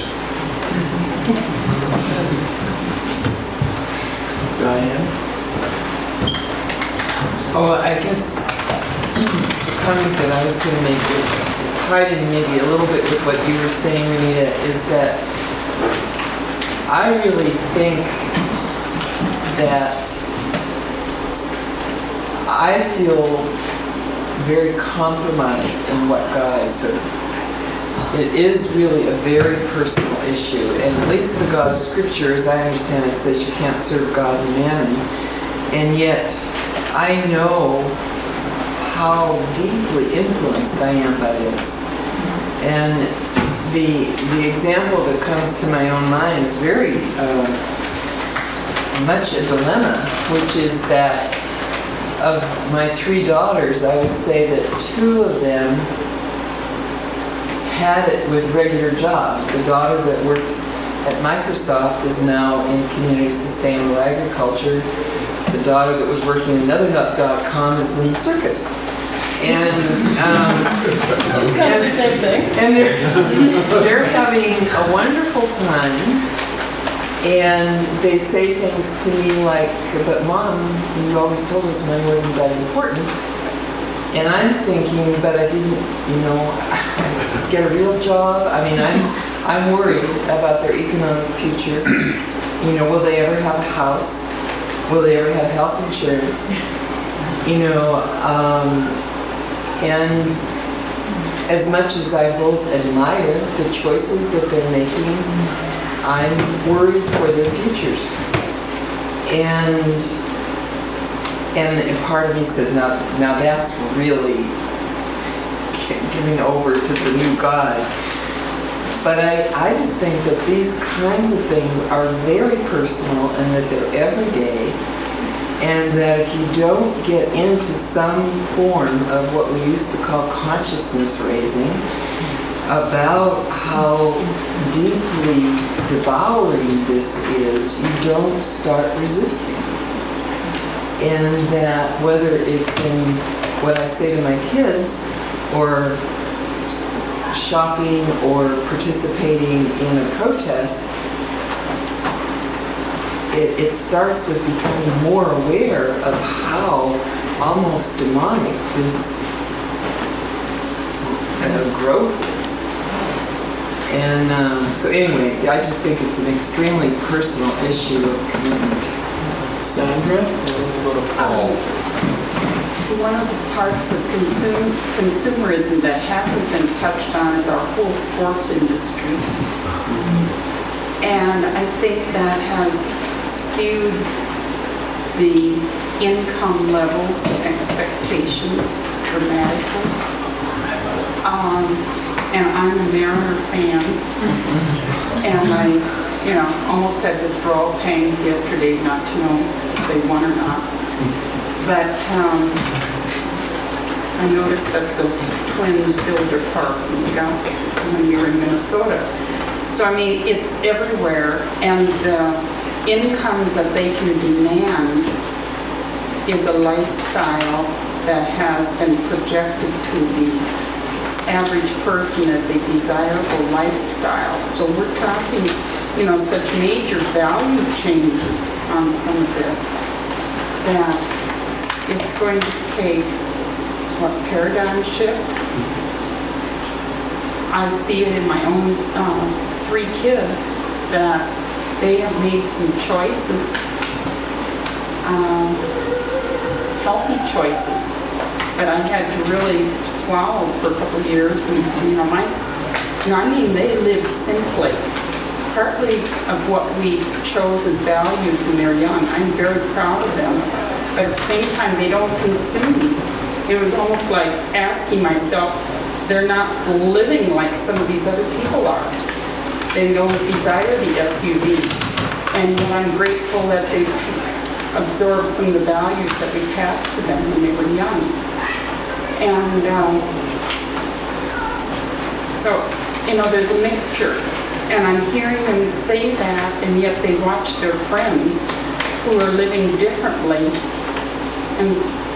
Diane? Oh, I guess the comment that I was going to make is tied in maybe a little bit with what you were saying, Renita, is that I really think that I feel very compromised in what God I serve. It is really a very personal issue, and at least the God of Scripture, as I understand it, says you can't serve God and mammon, and yet I know how deeply influenced I am by this. And the the example that comes to my own mind is very uh, much a dilemma, which is that of my three daughters, I would say that two of them had it with regular jobs. The daughter that worked at Microsoft is now in community sustainable agriculture. The daughter that was working at another nut dot com is in the circus. And um, which is kind of the same thing. And they're they're having a wonderful time. And they say things to me like, "But Mom, you always told us money wasn't that important." And I'm thinking, but I didn't, you know, get a real job. I mean, I'm I'm worried about their economic future. You know, will they ever have a house? Will they ever have health insurance? You know, um, and as much as I both admire the choices that they're making, I'm worried for their futures. And And part of me says, now, now that's really giving over to the new God. But I, I just think that these kinds of things are very personal and that they're everyday, and that if you don't get into some form of what we used to call consciousness raising, about how deeply devouring this is, you don't start resisting. And that whether it's in what I say to my kids, or shopping, or participating in a protest, it, it starts with becoming more aware of how almost demonic this uh, growth is. And um, so anyway, I just think it's an extremely personal issue of commitment. Sandra? Go to Paul. One of the parts of consum- consumerism that hasn't been touched on is our whole sports industry. And I think that has skewed the income levels and expectations dramatically. Um, and I'm a Mariner fan, and I, you know, almost had withdrawal pains yesterday not to know if they won or not. But um, I noticed that the Twins built their park when we were in Minnesota. So I mean, it's everywhere, and the incomes that they can demand is a lifestyle that has been projected to the average person as a desirable lifestyle. So we're talking, you know, such major value changes on some of this that it's going to take, what, paradigm shift? I see it in my own um, three kids that they have made some choices, um, healthy choices, that I had to really swallow for a couple of years. When, you know, my, you know, I mean, they live simply. Partly of what we chose as values when they were young. I'm very proud of them. But at the same time, they don't consume. It was almost like asking myself, they're not living like some of these other people are. They don't desire the S U V. And I'm grateful that they absorbed some of the values that we passed to them when they were young. And um, so, you know, there's a mixture. And I'm hearing them say that, and yet they watch their friends who are living differently. And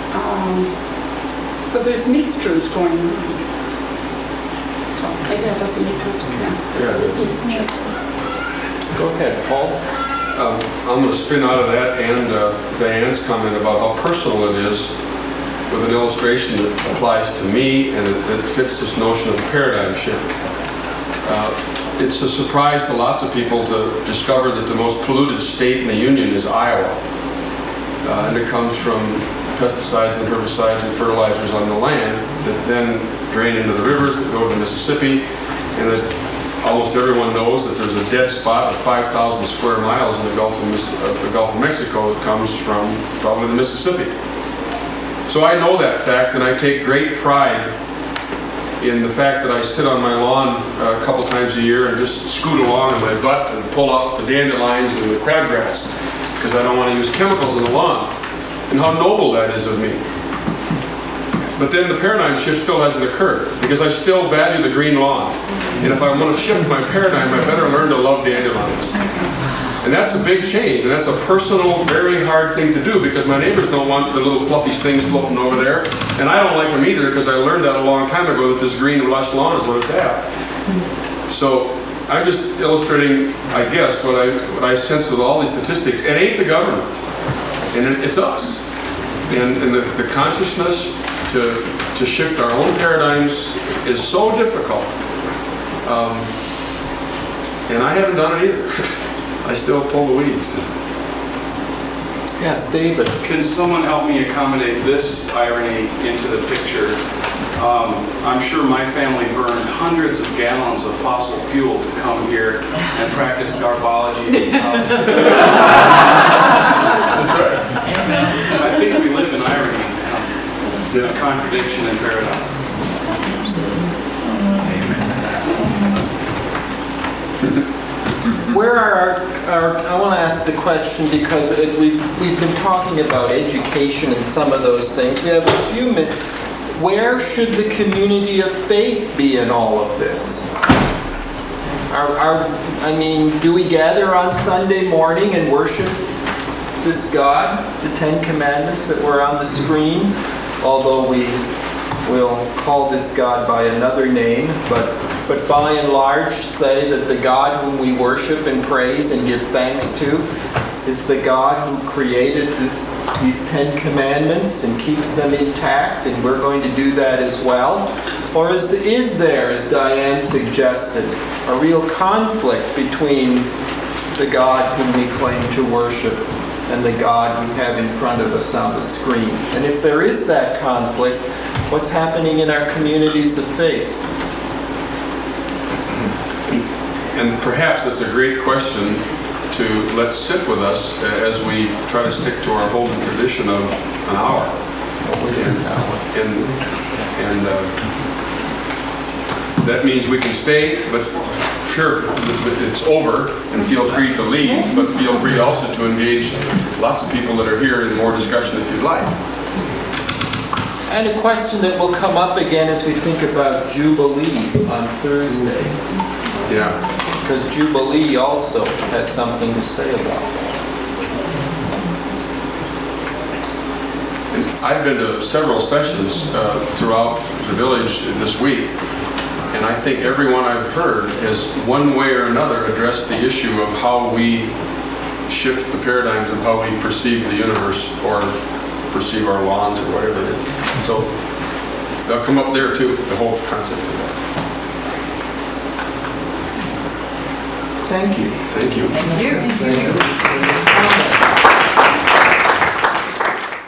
Um, So there's mixtures going on. So maybe that doesn't make much sense. but Yeah, it there's mixture. Go ahead, Paul. Um, I'm going to spin out of that and uh, Diane's comment about how personal it is with an illustration that applies to me and that that fits this notion of paradigm shift. Uh, It's a surprise to lots of people to discover that the most polluted state in the Union is Iowa. Uh, and it comes from pesticides and herbicides and fertilizers on the land that then drain into the rivers that go to the Mississippi, and that almost everyone knows that there's a dead spot of five thousand square miles in the Gulf of, Miss- uh, the Gulf of Mexico that comes from probably the Mississippi. So I know that fact, and I take great pride in the fact that I sit on my lawn uh, a couple times a year and just scoot along in my butt and pull out the dandelions and the crabgrass, because I don't want to use chemicals in the lawn. And how noble that is of me. But then the paradigm shift still hasn't occurred, because I still value the green lawn. And if I want to shift my paradigm, I better learn to love dandelions. And that's a big change, and that's a personal, very hard thing to do, because my neighbors don't want the little fluffy things floating over there, and I don't like them either, because I learned that a long time ago that this green lush lawn is what it's at. So I'm just illustrating, I guess, what I what I sense with all these statistics. It ain't the government, and it, it's us. And, and the, the consciousness to to shift our own paradigms is so difficult. Um, and I haven't done it either. I still pull the weeds. Yes, David. Can someone help me accommodate this irony into the picture? Um, I'm sure my family burned hundreds of gallons of fossil fuel to come here and practice garbology. That's right. I think we live in irony, um, a contradiction in paradox. Where are our, our I want to ask the question because it, we've, we've been talking about education and some of those things. We have a few minutes. Where should the community of faith be in all of this? Our, our, I mean, do we gather on Sunday morning and worship this God, the Ten Commandments that were on the screen? Although we will call this God by another name, but but by and large say that the God whom we worship and praise and give thanks to is the God who created this, these Ten Commandments and keeps them intact, and we're going to do that as well? Or is, the, is there, as Diane suggested, a real conflict between the God whom we claim to worship and the God we have in front of us on the screen? And if there is that conflict, what's happening in our communities of faith? And perhaps that's a great question to let sit with us as we try to stick to our Holden tradition of an hour. And, and, and uh, that means we can stay, but sure, it's over, and feel free to leave, but feel free also to engage lots of people that are here in more discussion if you'd like. And a question that will come up again as we think about Jubilee on Thursday. Yeah. Because Jubilee also has something to say about that. And I've been to several sessions uh, throughout the village this week, and I think everyone I've heard has one way or another addressed the issue of how we shift the paradigms of how we perceive the universe or perceive our lawns or whatever it is. So they'll come up there too, the whole concept of that. Thank you. Thank you. Thank you. Thank you.